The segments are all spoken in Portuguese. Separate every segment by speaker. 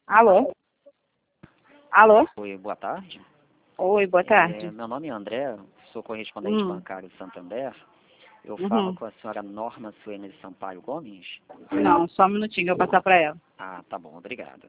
Speaker 1: Alô? Alô?
Speaker 2: Oi, boa tarde.
Speaker 1: Oi, boa tarde.
Speaker 2: Meu nome é André, sou correspondente bancário do Santander. Eu falo com a senhora Norma Suene Sampaio Gomes.
Speaker 1: Não, só um minutinho, eu vou passar para ela.
Speaker 2: Ah, tá bom, obrigado.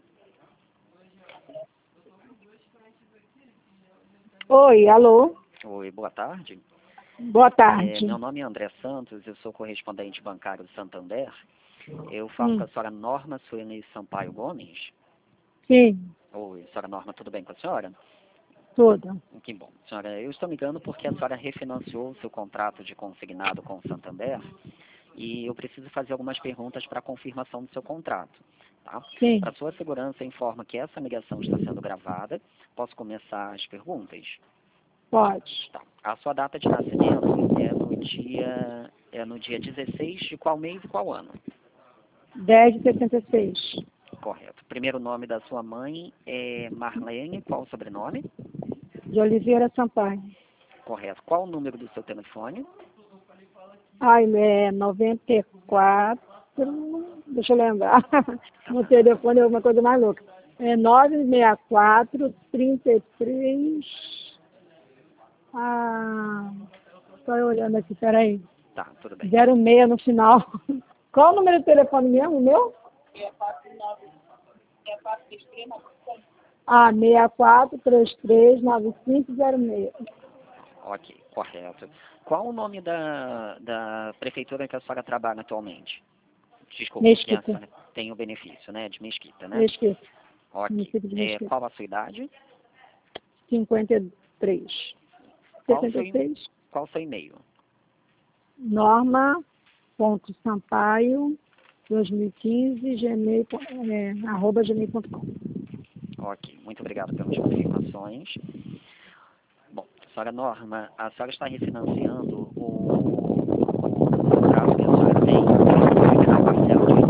Speaker 1: Oi, alô?
Speaker 2: Oi, boa tarde.
Speaker 1: Boa tarde.
Speaker 2: Meu nome é André Santos, eu sou correspondente bancário do Santander. Eu falo com a senhora Norma Suene Sampaio Gomes.
Speaker 1: Sim,
Speaker 2: Oi, senhora Norma, tudo bem com a senhora?
Speaker 1: tudo.
Speaker 2: Que bom. Senhora, eu estou ligando porque a senhora refinanciou o seu contrato de consignado com o Santander e eu preciso fazer algumas perguntas para confirmação do seu contrato. Tá?
Speaker 1: Sim,
Speaker 2: Para sua segurança, informa que essa ligação está sendo gravada. Posso começar as perguntas?
Speaker 1: pode.
Speaker 2: Tá. A sua data de nascimento é no dia 16 de qual mês e qual ano?
Speaker 1: 10 de 66.
Speaker 2: Correto. Primeiro nome da sua mãe é Marlene, qual o sobrenome?
Speaker 1: De Oliveira Sampaio.
Speaker 2: Correto. Qual o número do seu telefone?
Speaker 1: Ai, é 94. Deixa eu lembrar. No telefone é uma coisa mais louca. É 964 33. Ah, estou olhando aqui, peraí.
Speaker 2: Tá, tudo bem.
Speaker 1: 06 no final. Qual o número do telefone mesmo, o meu? Ah, 64339506.
Speaker 2: Ok, correto. Qual o nome da prefeitura que a senhora trabalha atualmente? Desculpa, que a
Speaker 1: Mesquita.
Speaker 2: senhora tem o benefício, né? De Mesquita, né?
Speaker 1: Mesquita.
Speaker 2: Ok.
Speaker 1: Município de Mesquita.
Speaker 2: Qual a sua idade?
Speaker 1: 53.
Speaker 2: Qual o seu,
Speaker 1: 66.
Speaker 2: qual o seu e-mail?
Speaker 1: Norma.sampaio 2015 gmail, @gmail.com.
Speaker 2: Ok, muito obrigado pelas confirmações. Bom, senhora Norma, a senhora está refinanciando o contrato que a senhora tem na parcela de R$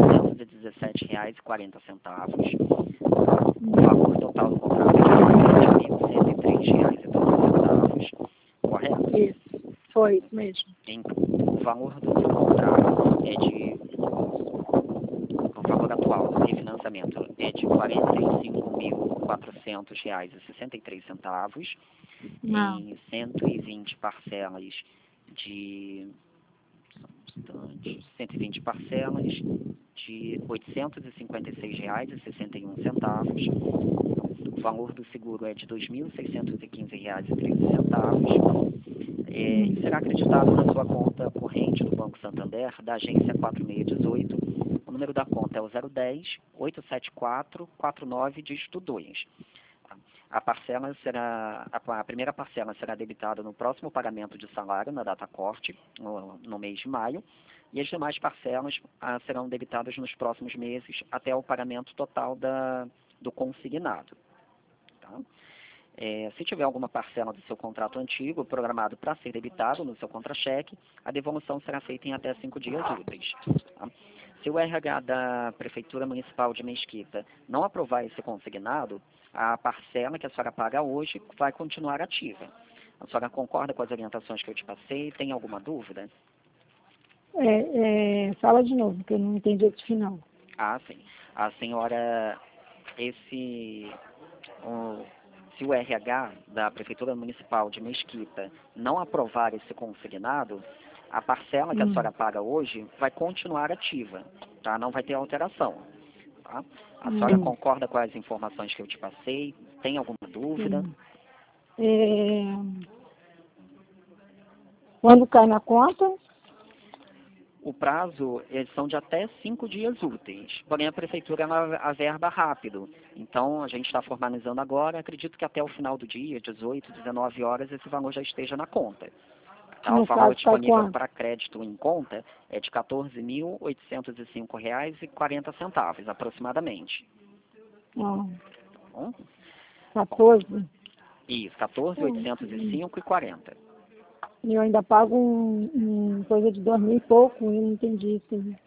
Speaker 2: 817,40. O valor total do contrato é de R$ 1.103,12. Correto?
Speaker 1: Isso. Foi isso mesmo.
Speaker 2: Então, o valor do seu contrato o valor atual do refinanciamento é de R$ 45.400,63
Speaker 1: Não.
Speaker 2: em 120 parcelas de 120 parcelas de R$ 856,61. O valor do seguro é de R$ 2.615,13. E será acreditado na sua conta corrente do Banco Santander, da agência 4618. O número da conta é o 010-874-49, dígito 2. A primeira parcela será debitada no próximo pagamento de salário, na data corte, no mês de maio, e as demais parcelas serão debitadas nos próximos meses até o pagamento total do consignado. Tá? Se tiver alguma parcela do seu contrato antigo programado para ser debitado no seu contra-cheque, a devolução será feita em até 5 dias úteis. Tá? Se o RH da Prefeitura Municipal de Mesquita não aprovar esse consignado, a parcela que a senhora paga hoje vai continuar ativa. A senhora concorda com as orientações que eu te passei? Tem alguma dúvida?
Speaker 1: Fala de novo, que eu não entendi esse final.
Speaker 2: Ah, sim. A senhora, se o RH da Prefeitura Municipal de Mesquita não aprovar esse consignado, a parcela que a senhora paga hoje vai continuar ativa, tá? Não vai ter alteração, tá? A senhora concorda com as informações que eu te passei? Tem alguma dúvida?
Speaker 1: Quando cai na conta?
Speaker 2: O prazo são de até 5 dias úteis, porém a prefeitura ela averba rápido. Então a gente está formalizando agora, acredito que até o final do dia, 18, 19 horas, esse valor já esteja na conta. Tá? O
Speaker 1: No
Speaker 2: valor
Speaker 1: caso, cai
Speaker 2: disponível
Speaker 1: quanto?
Speaker 2: para crédito em conta é de R$ 14.805,40 aproximadamente.
Speaker 1: Não.
Speaker 2: Tá bom?
Speaker 1: 14.
Speaker 2: Isso, 14.805,40.
Speaker 1: E eu ainda pago coisa de 2.000 e pouco, e não entendi isso.